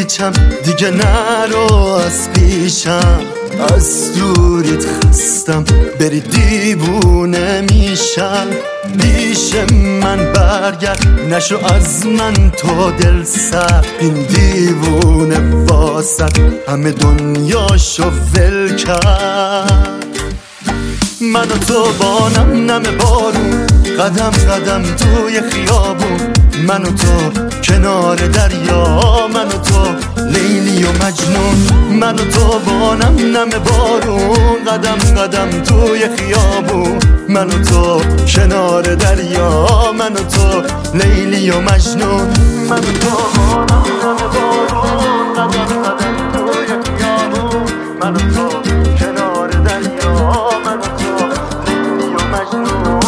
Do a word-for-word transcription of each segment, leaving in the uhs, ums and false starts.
هیچم دیگه نرو از پیشم، از دوریت خستم بری دیوونه میشم. پیش من برگرد نشو از من تو دل سر، این دیوونه واسد همه دنیاشو ول کرد. من و تو با نم نم بارون، قدم قدم توی خیابون، من و تو کنار دریا، من و تو لیلی و مجنون. من و تو با نم نم بارون، قدم قدم توی خیابون، من و تو کنار دریا، من و تو لیلی و مجنون. من و تو با نم نم بارون، قدم قدم توی خیابون، من و تو کنار دریا، من و تو لیلی و مجنون.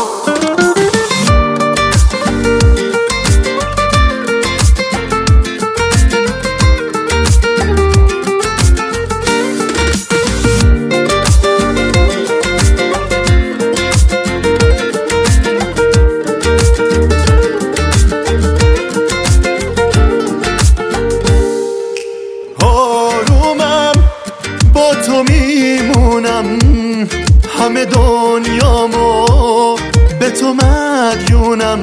تو میمونم همه دنیامو به تو مدیونم،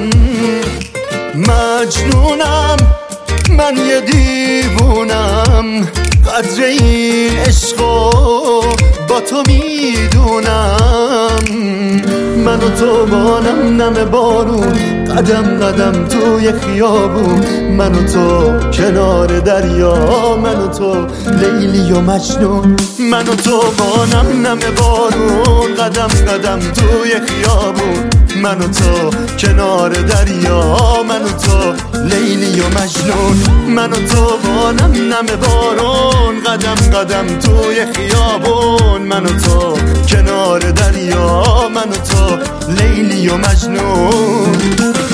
مجنونم من یه دیوونم، قدر این عشقو با تو میدونم. من و تو با نم نم بارون، قدم قدم توی خیابون، من و تو کنار دریا، من و تو لیلی و مجنون. من و تو با نم نم بارون، قدم قدم توی خیابون، من و تو کنار دریا، من و تو لیلی و مجنون. من و تو با نم نم بارون، قدم قدم توی خیابون، من و تو کنار دریا، من و تو لیلی و مجنون.